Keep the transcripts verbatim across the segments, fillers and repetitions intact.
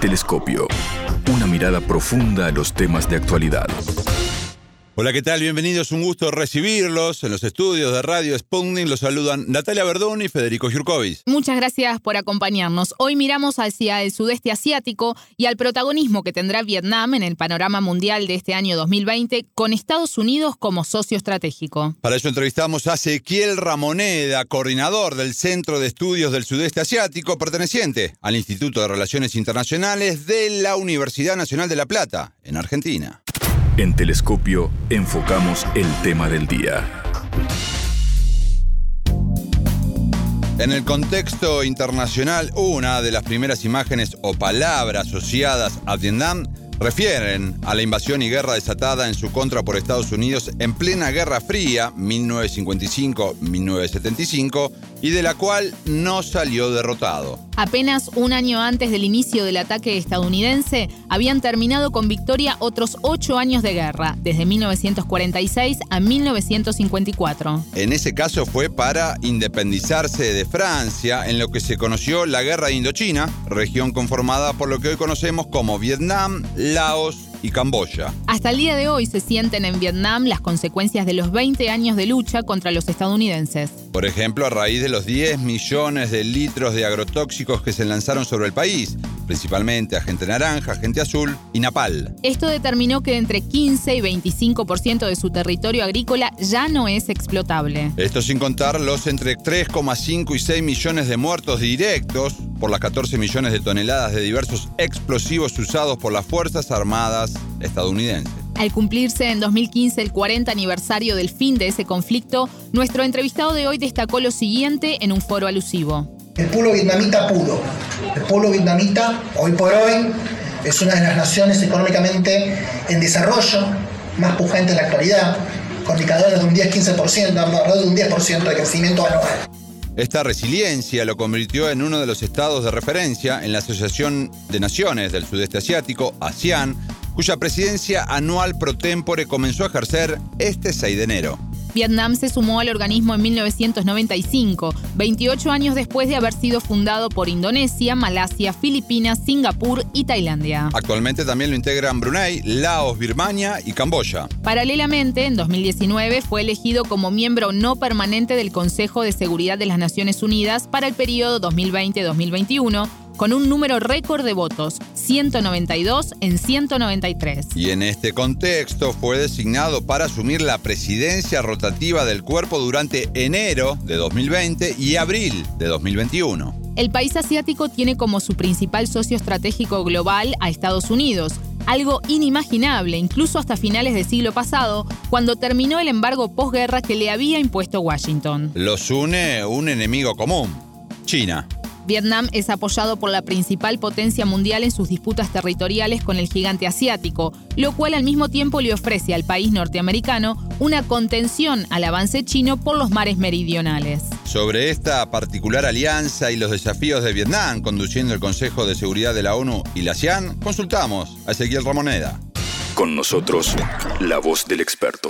Telescopio. Una mirada profunda a los temas de actualidad. Hola, ¿qué tal? Bienvenidos, un gusto recibirlos en los estudios de Radio Sputnik. Los saludan Natalia Verdún y Federico Jurkovic. Muchas gracias por acompañarnos. Hoy miramos hacia el sudeste asiático y al protagonismo que tendrá Vietnam en el panorama mundial de este año dos mil veinte, con Estados Unidos como socio estratégico. Para eso entrevistamos a Ezequiel Ramoneda, coordinador del Centro de Estudios del Sudeste Asiático, perteneciente al Instituto de Relaciones Internacionales de la Universidad Nacional de La Plata, en Argentina. En Telescopio enfocamos el tema del día. En el contexto internacional, una de las primeras imágenes o palabras asociadas a Vietnam refieren a la invasión y guerra desatada en su contra por Estados Unidos en plena Guerra Fría, mil novecientos cincuenta y cinco a mil novecientos setenta y cinco, y de la cual no salió derrotado. Apenas un año antes del inicio del ataque estadounidense, habían terminado con victoria otros ocho años de guerra, desde mil novecientos cuarenta y seis a mil novecientos cincuenta y cuatro. En ese caso fue para independizarse de Francia, en lo que se conoció la Guerra de Indochina, región conformada por lo que hoy conocemos como Vietnam, Laos y Camboya. Hasta el día de hoy se sienten en Vietnam las consecuencias de los veinte años de lucha contra los estadounidenses. Por ejemplo, a raíz de los diez millones de litros de agrotóxicos que se lanzaron sobre el país, principalmente agente naranja, agente azul y napal. Esto determinó que entre quince y veinticinco por ciento de su territorio agrícola ya no es explotable. Esto sin contar los entre tres coma cinco y seis millones de muertos directos por las catorce millones de toneladas de diversos explosivos usados por las Fuerzas Armadas estadounidenses. Al cumplirse en dos mil quince el cuarenta aniversario del fin de ese conflicto, nuestro entrevistado de hoy destacó lo siguiente en un foro alusivo. El pueblo vietnamita puro. El pueblo vietnamita, hoy por hoy, es una de las naciones económicamente en desarrollo más pujante en la actualidad, con indicadores de un diez a quince por ciento, alrededor de un diez por ciento de crecimiento anual. Esta resiliencia lo convirtió en uno de los estados de referencia en la Asociación de Naciones del Sudeste Asiático, ASEAN, cuya presidencia anual pro tempore comenzó a ejercer este seis de enero. Vietnam se sumó al organismo en mil novecientos noventa y cinco, veintiocho años después de haber sido fundado por Indonesia, Malasia, Filipinas, Singapur y Tailandia. Actualmente también lo integran Brunei, Laos, Birmania y Camboya. Paralelamente, en dos mil diecinueve fue elegido como miembro no permanente del Consejo de Seguridad de las Naciones Unidas para el periodo dos mil veinte a dos mil veintiuno, con un número récord de votos, ciento noventa y dos en ciento noventa y tres. Y en este contexto fue designado para asumir la presidencia rotativa del cuerpo durante enero de dos mil veinte y abril de dos mil veintiuno. El país asiático tiene como su principal socio estratégico global a Estados Unidos, algo inimaginable incluso hasta finales del siglo pasado, cuando terminó el embargo posguerra que le había impuesto Washington. Los une un enemigo común, China. Vietnam es apoyado por la principal potencia mundial en sus disputas territoriales con el gigante asiático, lo cual al mismo tiempo le ofrece al país norteamericano una contención al avance chino por los mares meridionales. Sobre esta particular alianza y los desafíos de Vietnam conduciendo el Consejo de Seguridad de la ONU y la ASEAN, consultamos a Ezequiel Ramoneda. Con nosotros, la voz del experto.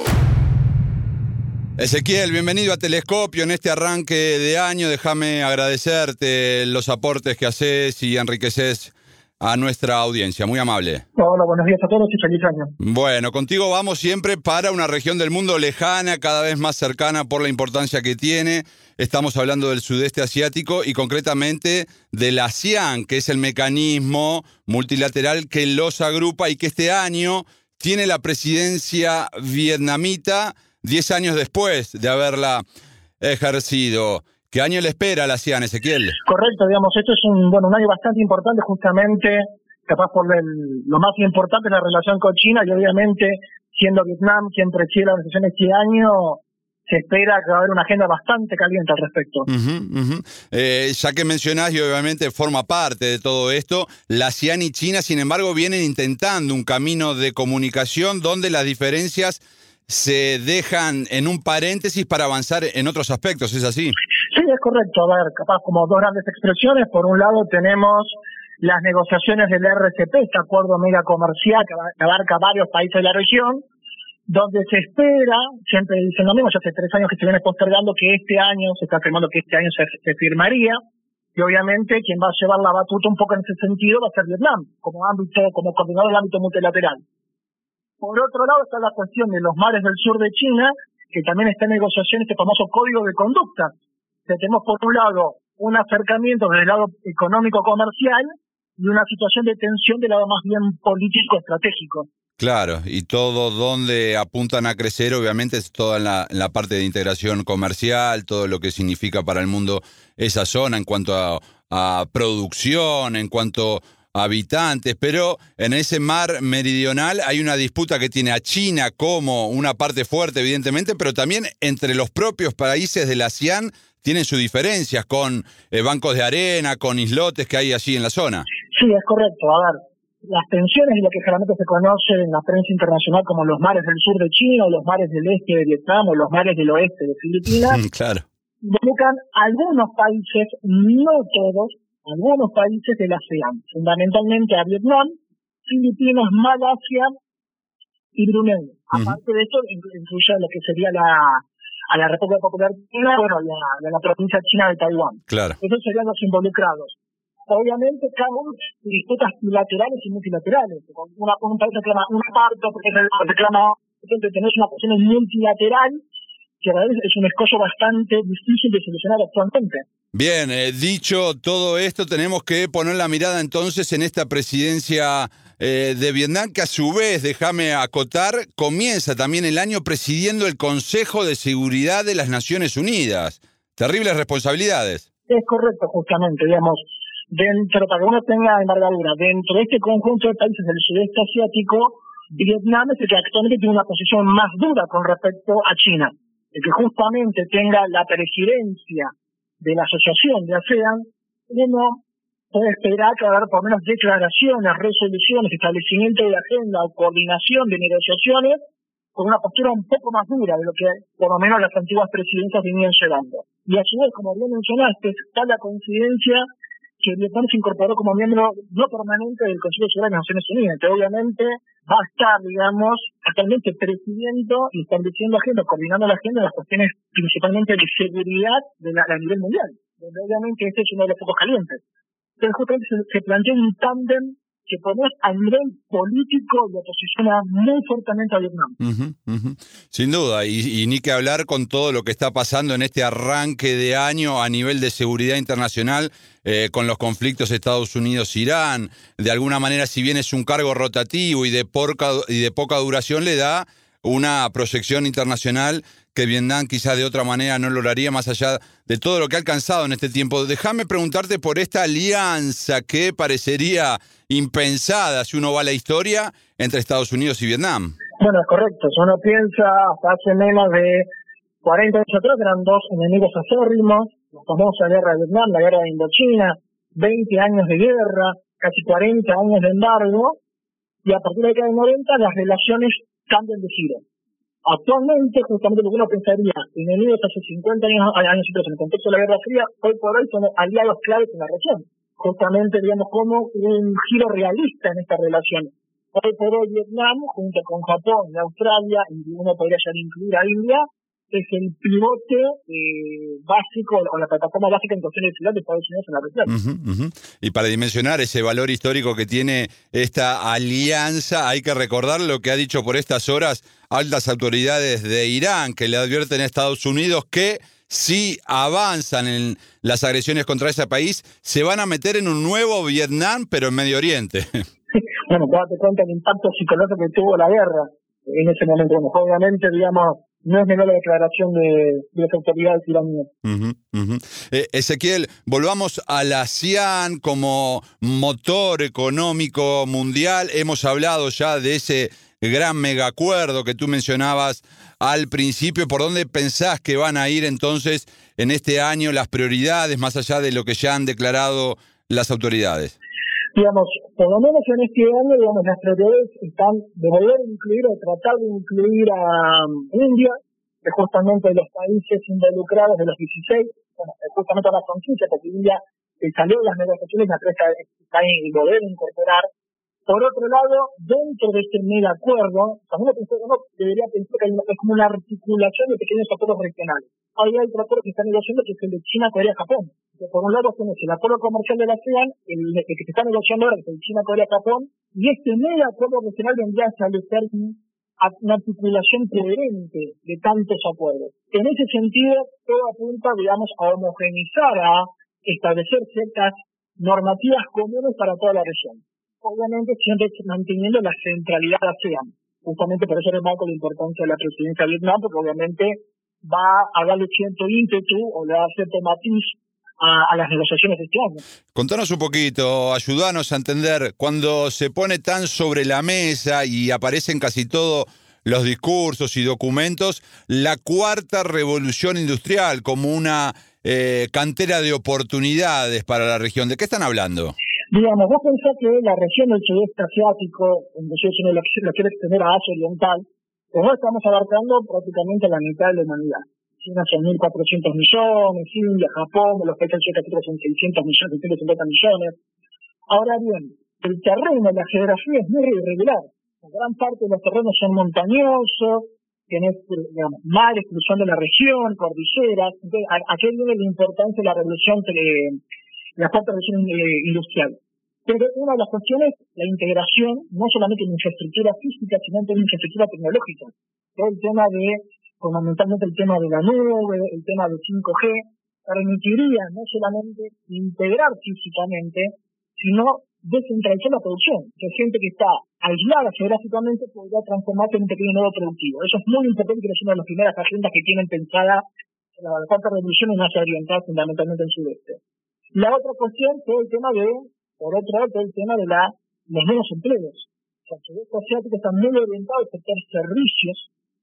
Ezequiel, bienvenido a Telescopio en este arranque de año. Déjame agradecerte los aportes que haces y enriqueces a nuestra audiencia. Muy amable. Hola, buenos días a todos y feliz año. Bueno, contigo vamos siempre para una región del mundo lejana, cada vez más cercana por la importancia que tiene. Estamos hablando del sudeste asiático y concretamente de la ASEAN, que es el mecanismo multilateral que los agrupa y que este año tiene la presidencia vietnamita, diez años después de haberla ejercido. ¿Qué año le espera a la ASEAN, Ezequiel? Correcto, digamos, esto es un bueno un año bastante importante, justamente, capaz por el, lo más importante es la relación con China, y obviamente, siendo Vietnam quien preside la organización este año, se espera que va a haber una agenda bastante caliente al respecto. Uh-huh, uh-huh. Eh, ya que mencionás, y obviamente forma parte de todo esto, la ASEAN y China, sin embargo, vienen intentando un camino de comunicación donde las diferencias se dejan en un paréntesis para avanzar en otros aspectos, ¿es así? Sí, es correcto. A ver, capaz como dos grandes expresiones. Por un lado tenemos las negociaciones del R C P, este acuerdo mega comercial que abarca varios países de la región, donde se espera, siempre dicen lo mismo, ya hace tres años que se viene postergando que este año, se está afirmando que este año se, se firmaría, y obviamente quien va a llevar la batuta un poco en ese sentido va a ser Vietnam, como ámbito, como coordinador del ámbito multilateral. Por otro lado está la cuestión de los mares del sur de China, que también está en negociación este famoso código de conducta. Que tenemos por un lado un acercamiento desde el lado económico-comercial y una situación de tensión del lado más bien político-estratégico. Claro, y todo donde apuntan a crecer, obviamente, es toda la, la parte de integración comercial, todo lo que significa para el mundo esa zona en cuanto a, a producción, en cuanto a habitantes, pero en ese mar meridional hay una disputa que tiene a China como una parte fuerte, evidentemente, pero también entre los propios países de la ASEAN tienen sus diferencias con eh, bancos de arena, con islotes que hay allí en la zona. Sí, es correcto. A ver, las tensiones y lo que generalmente se conoce en la prensa internacional como los mares del sur de China, o los mares del este de Vietnam, o los mares del oeste de Filipinas, claro, involucran algunos países, no todos, algunos países de la ASEAN, fundamentalmente a Vietnam, Filipinas, Malasia y Brunei. Uh-huh. Aparte de esto, incluye lo que sería la a la República Popular China, bueno, la, la, la provincia china de Taiwán. Claro. Esos serían los involucrados. Obviamente, cada uno disputas bilaterales y multilaterales. Una, un país reclama una parte, porque reclama, entonces tenés una cuestión multilateral que a veces es un escollo bastante difícil de solucionar actualmente. Bien, eh, dicho todo esto, tenemos que poner la mirada entonces en esta presidencia eh, de Vietnam, que a su vez, déjame acotar, comienza también el año presidiendo el Consejo de Seguridad de las Naciones Unidas. Terribles responsabilidades. Es correcto, justamente, digamos, dentro, para que uno tenga envergadura, dentro de este conjunto de países del sudeste asiático, Vietnam es el que actualmente tiene una posición más dura con respecto a China. El que justamente tenga la presidencia de la asociación de ASEAN, uno puede esperar que va a haber por lo menos declaraciones, resoluciones, establecimiento de agenda o coordinación de negociaciones con una postura un poco más dura de lo que por lo menos las antiguas presidencias venían llevando. Y a su vez, como bien mencionaste, está la coincidencia que Vietnam se incorporó como miembro no permanente del Consejo de Seguridad de las Naciones Unidas, que obviamente va a estar, digamos, actualmente presidiendo y estableciendo agenda, coordinando la agenda de las cuestiones principalmente de seguridad de la, a nivel mundial, donde obviamente este es uno de los focos calientes. Entonces justamente se, se plantea un tándem que pone a nivel político lo posiciona muy fuertemente a Vietnam. Uh-huh, uh-huh. Sin duda, y, y ni que hablar con todo lo que está pasando en este arranque de año a nivel de seguridad internacional, eh, con los conflictos Estados Unidos-Irán. De alguna manera, si bien es un cargo rotativo y de, porca, y de poca duración, le da una proyección internacional que Vietnam quizás de otra manera no lograría, más allá de todo lo que ha alcanzado en este tiempo. Déjame preguntarte por esta alianza que parecería impensada si uno va a la historia entre Estados Unidos y Vietnam. Bueno, es correcto. Si uno piensa, hasta hace menos de cuarenta años atrás eran dos enemigos acérrimos, la famosa guerra de Vietnam, la guerra de Indochina, veinte años de guerra, casi cuarenta años de embargo, y a partir de la década de noventa las relaciones cambian de giro. Actualmente, justamente lo que uno pensaría, enemigos hace cincuenta años, años atrás, en el contexto de la Guerra Fría, hoy por hoy son aliados claves en la región. Justamente, digamos, como un giro realista en esta relación. Hoy por hoy Vietnam, junto con Japón y Australia, y uno podría ya incluir a India, es el pivote eh, básico, o la plataforma básica en cuestiones de seguridad de Estados Unidos en la región. Uh-huh, uh-huh. Y para dimensionar ese valor histórico que tiene esta alianza, hay que recordar lo que ha dicho por estas horas altas autoridades de Irán, que le advierten a Estados Unidos que si avanzan en las agresiones contra ese país, se van a meter en un nuevo Vietnam, pero en Medio Oriente. Bueno, date cuenta del impacto psicológico que tuvo la guerra en ese momento. Bueno, obviamente, digamos, no es menor la declaración de, de las autoridades iraníes. Uh-huh, uh-huh. Eh, Ezequiel, volvamos a la ASEAN como motor económico mundial. Hemos hablado ya de ese gran megacuerdo que tú mencionabas al principio. ¿Por dónde pensás que van a ir entonces en este año las prioridades, más allá de lo que ya han declarado las autoridades? Digamos, por lo menos en este año, digamos, las prioridades están de volver a incluir o tratar de incluir a um, India, que justamente de los países involucrados de los dieciséis, bueno, justamente a la franquicia, porque India eh, salió de las negociaciones, la empresa está en volver a incorporar Por otro lado, dentro de este mega acuerdo, también uno debería pensar que hay una, es como una articulación de pequeños acuerdos regionales. Ahí hay otro acuerdo que está negociando, que es el de China, Corea, Japón. Que por un lado tenemos el acuerdo comercial de la ASEAN, el, el que se está negociando ahora, que es el China, Corea, Japón, y este mega acuerdo regional vendría a establecer una articulación coherente de tantos acuerdos. En ese sentido, todo apunta, digamos, a homogeneizar, a establecer ciertas normativas comunes para toda la región. Obviamente siempre manteniendo la centralidad de ASEAN. Justamente por eso remarco la importancia de la presidencia de Vietnam, porque obviamente va a darle cierto ímpetu o le va a dar cierto matiz a, a las negociaciones de este año. Contanos un poquito, ayudanos a entender, cuando se pone tan sobre la mesa y aparecen casi todos los discursos y documentos, la cuarta revolución industrial como una eh, cantera de oportunidades para la región. ¿De qué están hablando? Digamos, vos pensás que la región del sudeste asiático, donde yo si no lo, lo quiero extender a Asia Oriental, pues no estamos abarcando prácticamente la mitad de la humanidad. China son mil cuatrocientos millones, India, Japón, los países asiáticos son seiscientos millones, seiscientos cincuenta millones. Ahora bien, el terreno, la geografía es muy irregular. Gran parte de los terrenos son montañosos, tenés, digamos, mares cruzando la región, cordilleras. Entonces, aquí viene la importancia de la revolución eh, la cuarta revolución industrial. Pero una de las cuestiones, la integración, no solamente en infraestructura física, sino en infraestructura tecnológica. Todo el tema de, fundamentalmente el tema de la nube, el tema de cinco G, permitiría no solamente integrar físicamente, sino descentralizar la producción. Que gente que está aislada geográficamente podría transformarse en un pequeño nodo productivo. Eso es muy importante, que es una de las primeras agendas que tienen pensada la cuarta revolución en Asia Oriental, fundamentalmente en el sudeste. La otra cuestión, todo el tema de, por otro lado, todo el tema de la, los nuevos empleos. O sea, el sudeste asiático está muy orientado al sector servicios.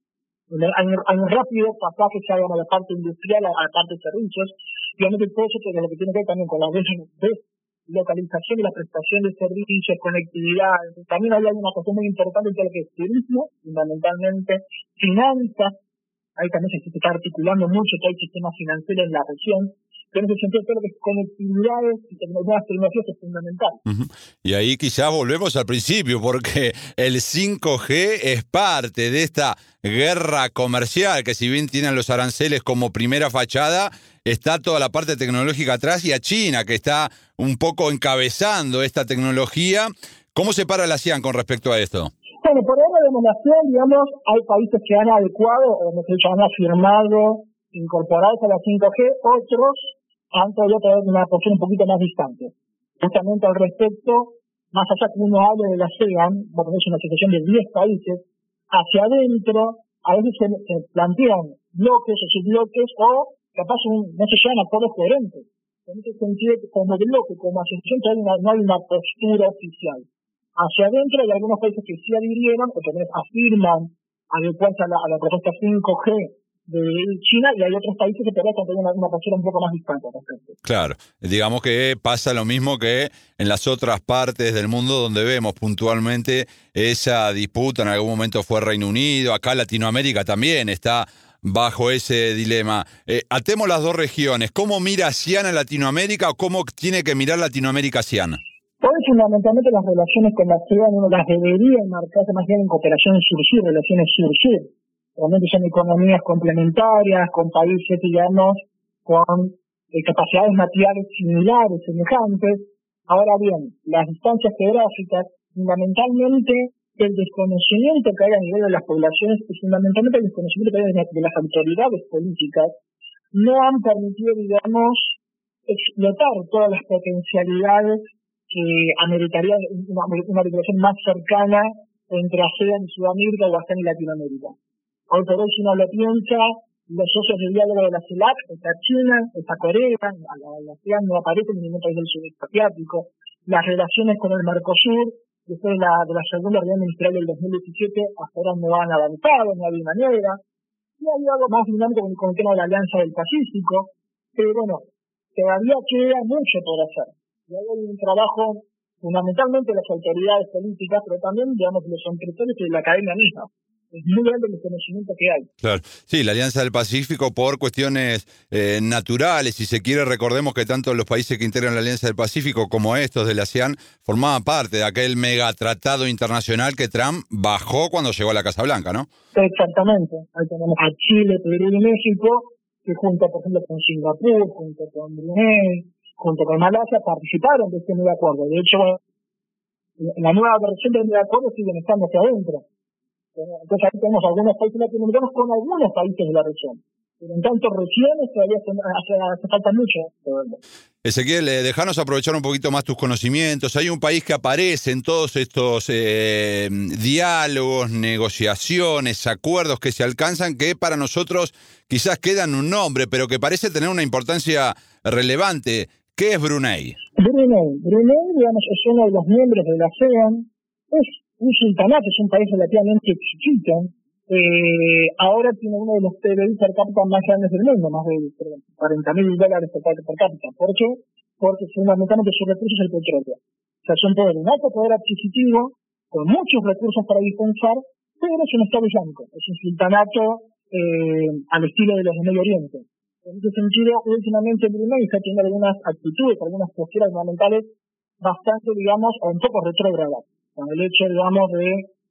Hay, hay un rápido pasaje que se haga a la parte industrial, a la parte de servicios. Y obviamente todo eso tiene lo que tiene que ver también con la deslocalización y la prestación de servicios, conectividad. También hay una cuestión muy importante en todo lo que es turismo, fundamentalmente finanzas. Ahí también se está articulando mucho todo el sistema financiero en la región. En ese sentido, todo lo que es conectividades y nuevas tecnologías es fundamental. Uh-huh. Y ahí quizás volvemos al principio, porque el cinco G es parte de esta guerra comercial, que si bien tienen los aranceles como primera fachada, está toda la parte tecnológica atrás, y a China, que está un poco encabezando esta tecnología. ¿Cómo se para la ASEAN con respecto a esto? Bueno, por ahora de la ASEAN, digamos, hay países que han adecuado, o mejor dicho, han afirmado incorporarse a la cinco G, otros han todavía traído una posición un poquito más distante. Justamente al respecto, más allá que uno hable de la ASEAN, porque es una asociación de diez países, hacia adentro a veces se, se plantean bloques o subbloques o capaz un, no se llevan acuerdos coherentes. En ese sentido, como bloque, como asociación, todavía no, no hay una postura oficial. Hacia adentro hay algunos países que sí adhirieron o que afirman adecuarse a la, a la propuesta cinco G de China, y hay otros países que todavía tienen una, una postura un poco más distante al respecto. Claro, digamos que pasa lo mismo que en las otras partes del mundo donde vemos puntualmente esa disputa. En algún momento fue Reino Unido, acá Latinoamérica también está bajo ese dilema. Eh, atemos las dos regiones. ¿Cómo mira ASEAN a Latinoamérica o cómo tiene que mirar Latinoamérica a ASEAN? Hoy fundamentalmente las relaciones con la ASEAN uno las debería marcarse más bien en cooperación sur-sur, relaciones sur-sur. Realmente son economías complementarias, con países, digamos, con eh, capacidades materiales similares, semejantes. Ahora bien, las distancias geográficas, fundamentalmente el desconocimiento que hay a nivel de las poblaciones y fundamentalmente el desconocimiento que hay de las autoridades políticas no han permitido, digamos, explotar todas las potencialidades que ameritarían una, una relación más cercana entre ASEAN y Sudamérica o ASEAN y Latinoamérica. Hoy por hoy, si uno lo piensa, los socios de diálogo de la CELAC, está China, está Corea, la, la ASEAN no aparece en ningún país del sudeste asiático. Las relaciones con el Mercosur, después de la, de la segunda reunión ministerial del dos mil diecisiete, hasta ahora no han avanzado, no hay manera. Y hay algo más dinámico con, con el tema de la Alianza del Pacífico, pero bueno, todavía queda mucho por hacer. Y hay un trabajo fundamentalmente de las autoridades políticas, pero también, digamos, de los empresarios y de la academia misma. es muy grande el desconocimiento que hay. Claro, sí, la Alianza del Pacífico por cuestiones eh, naturales, si se quiere, recordemos que tanto los países que integran la Alianza del Pacífico como estos de la ASEAN formaban parte de aquel megatratado internacional que Trump bajó cuando llegó a la Casa Blanca, ¿no? Exactamente, ahí tenemos a Chile, Perú y México, que junto, por ejemplo, con Singapur, junto con Brunei, junto con Malasia, participaron de este nuevo acuerdo. De hecho, en la nueva versión del nuevo acuerdo siguen estando hacia adentro. Entonces ahí tenemos algunos países latinoamericanos con algunos países de la región. Pero en tanto regiones todavía hace, hace, hace falta mucho. Ezequiel, eh, dejanos aprovechar un poquito más tus conocimientos. Hay un país que aparece en todos estos eh, diálogos, negociaciones, acuerdos que se alcanzan, que para nosotros quizás quedan un nombre, pero que parece tener una importancia relevante. ¿Qué es Brunei? Brunei, Brunei, digamos, es uno de los miembros de la ASEAN. Es un sultanato, es un país relativamente chiquito. Eh, ahora tiene uno de los P B I per cápita más grandes del mundo, más de cuarenta mil dólares per, per cápita. ¿Por qué? Porque fundamentalmente su recurso es el petróleo. O sea, es un poder, un alto poder adquisitivo, con muchos recursos para dispensar, pero es un Estado islámico, es un sultanato eh, al estilo de los de Medio Oriente. En ese sentido, últimamente Brunei está teniendo algunas actitudes, algunas posturas gubernamentales bastante, digamos, o un poco retrógradas, con el hecho, digamos, de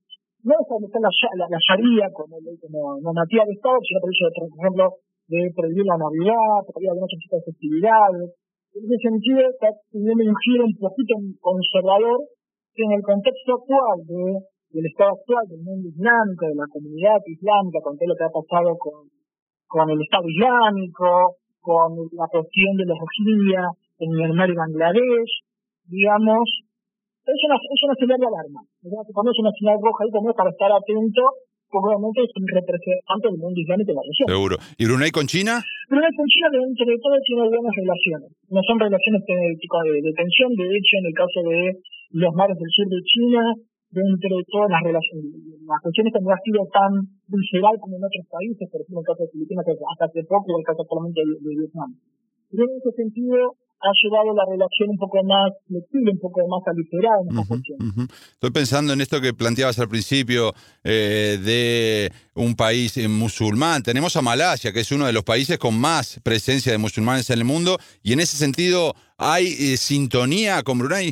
no establecer la, la, la sharia como, como normativa de Estado, sino por el hecho, de, por ejemplo, de prohibir la Navidad, prohibir algunos tipos de festividades. En ese sentido, está teniendo un giro un poquito conservador que en el contexto actual de, del Estado actual, del mundo islámico, de la comunidad islámica, con todo lo que ha pasado con, con el Estado Islámico, con la cuestión de la Rohingya en Myanmar y Bangladesh, digamos, es una, es una señal de alarma. Pones una señal roja ahí como para estar atento, porque obviamente es un representante del mundo islámico de la región. Seguro. ¿Y Brunei con China? Brunei con China, dentro de todo, tiene buenas relaciones. No son relaciones de, de, de tensión, de hecho, en el caso de los mares del sur de China, dentro de todas las relaciones, las cuestiones que no ha sido tan visceral como en otros países, por ejemplo, en el caso de Filipinas, que hasta hace poco, el caso actualmente de, de Vietnam. Pero en ese sentido, ha llevado la relación un poco más flexible, un poco más aligerada en esta uh-huh, cuestión. Uh-huh. Estoy pensando en esto que planteabas al principio eh, de un país eh, musulmán. Tenemos a Malasia, que es uno de los países con más presencia de musulmanes en el mundo, y en ese sentido, ¿hay eh, sintonía con Brunei?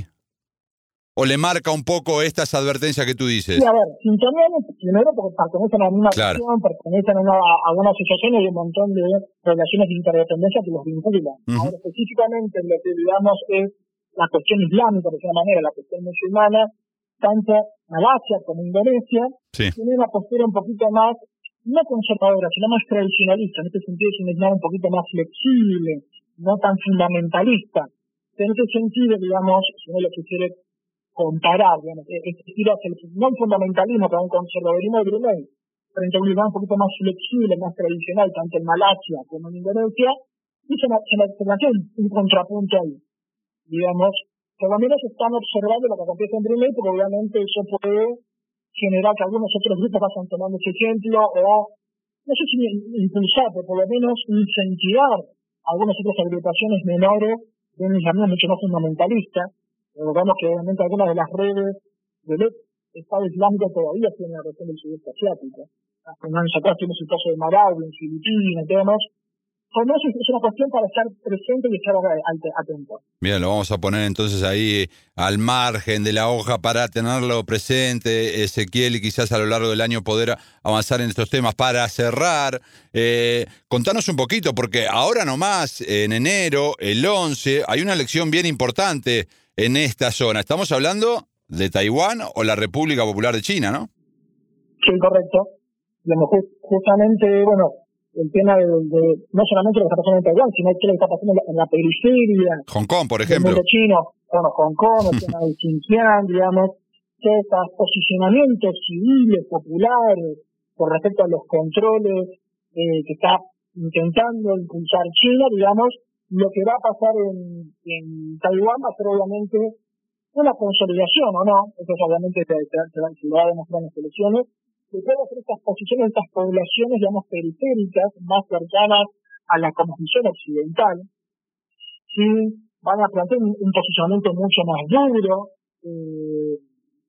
¿O le marca un poco estas advertencias que tú dices? Sí, a ver, sintonía primero porque pertenecen a una claro. nación, pertenecen a una, a una asociación y un montón de relaciones de interdependencia que los vinculan. Uh-huh. Ahora, específicamente, lo que digamos es la cuestión islámica, de alguna manera, la cuestión musulmana, tanto Malasia como Indonesia, sí. tiene una postura un poquito más, no conservadora, sino más tradicionalista. En este sentido es un Islam un poquito más flexible, no tan fundamentalista. En ese sentido, digamos, si uno lo quisiera comparar, digamos, este estilo hacia el, no el fundamentalismo, pero un conservadurismo de Brunei, frente a un Islam un poquito más flexible, más tradicional, tanto en Malasia como en Indonesia, y se me plantea un, un contrapunto ahí. Digamos, por lo menos están observando lo que acontece en Brunei, porque obviamente eso puede generar que algunos otros grupos vayan tomando ese ejemplo, o, no sé si impulsar, pero por lo menos incentivar a algunas otras agrupaciones menores de un Islam mucho más fundamentalista. Recordamos que obviamente algunas de las redes del Estado Islámico todavía tienen la región del sudeste asiático. Hace unos años atrás tuvimos el caso de Malawi, en Filipinas, digamos. Con eso es una cuestión para estar presente y estar atento. Bien, lo vamos a poner entonces ahí al margen de la hoja para tenerlo presente, Ezequiel, y quizás a lo largo del año poder avanzar en estos temas. Para cerrar, eh, contanos un poquito, porque ahora nomás, en enero, el once, hay una elección bien importante en esta zona. Estamos hablando de Taiwán o la República Popular de China, ¿no? Sí, correcto. Digamos, justamente, bueno, el tema de, de no solamente lo que está pasando en Taiwán, sino que lo que está pasando en la, en la periferia. Hong Kong, por ejemplo. El mundo chino, bueno, Hong Kong, el tema de Xinjiang, digamos, que estos posicionamientos civiles, populares, con respecto a los controles eh, que está intentando impulsar China, digamos, lo que va a pasar en, en Taiwán va a ser obviamente una consolidación, ¿o no? Eso obviamente se, se, se, se lo va a demostrar en las elecciones, que puede hacer estas posiciones, estas poblaciones, digamos, periféricas, más cercanas a la cosmovisión occidental, sí, van a plantear un, un posicionamiento mucho más duro, eh,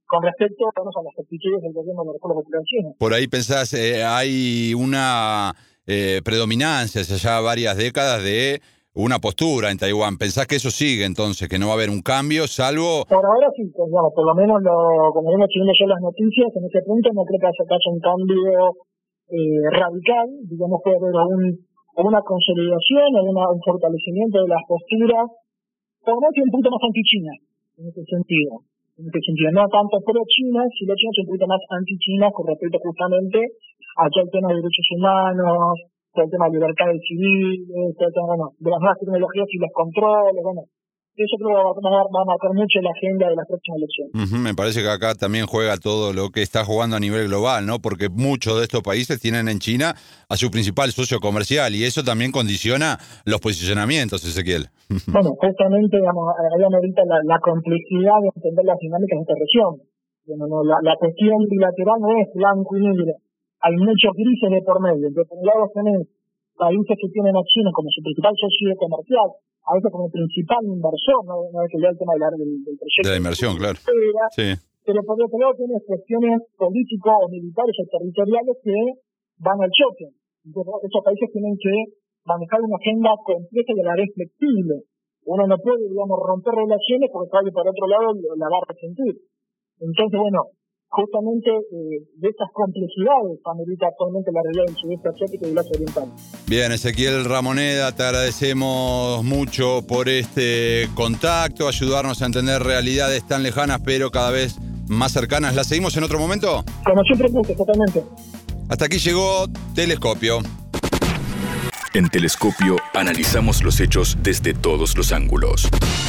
con respecto vamos, a las actitudes del gobierno de la República Popular China. Por ahí pensás, eh, hay una eh, predominancia hace ya varias décadas de una postura en Taiwán. ¿Pensás que eso sigue entonces, que no va a haber un cambio, salvo...? Por ahora sí, pues, digamos, por lo menos lo, como vengo siguiendo yo las noticias, en ese punto no creo que haya, que haya un cambio eh, radical, digamos que haber un, una consolidación, una, un fortalecimiento de las posturas, por lo menos un punto más anti-China, en ese sentido. En ese sentido, no tanto pro-China, sino China es un poquito más anti-China con respecto justamente a todo el tema de derechos humanos, todo el tema de libertades civiles, todo el tema, bueno, de las nuevas tecnologías y los controles, bueno, eso creo que va a, va a marcar mucho la agenda de las próximas elecciones. Uh-huh, me parece que acá también juega todo lo que está jugando a nivel global, ¿no? Porque muchos de estos países tienen en China a su principal socio comercial y eso también condiciona los posicionamientos, Ezequiel. Bueno, justamente, digamos, habíamos ahorita la, la complejidad de entender las dinámicas de esta región. Bueno, no, la, la cuestión bilateral no es blanco y negro. Hay muchos grises de por medio. De por un lado tenés países que tienen a China como su principal socio comercial, a veces como principal inversor, no, no es que ya el tema del, del, del proyecto. De la inversión, claro. Era, sí. Pero por otro lado tienes cuestiones políticas o militares o territoriales que van al choque. Entonces, esos países tienen que manejar una agenda compleja y a la vez flexible. Uno no puede, digamos, romper relaciones porque sabe que por otro lado la va a resentir. Entonces, bueno, justamente eh, de estas complejidades amerita actualmente la realidad del sudeste asiático y del Asia oriental. Bien, Ezequiel Ramoneda, te agradecemos mucho por este contacto, ayudarnos a entender realidades tan lejanas pero cada vez más cercanas. ¿La seguimos en otro momento? Como siempre puse, totalmente. Hasta aquí llegó Telescopio. En Telescopio analizamos los hechos desde todos los ángulos.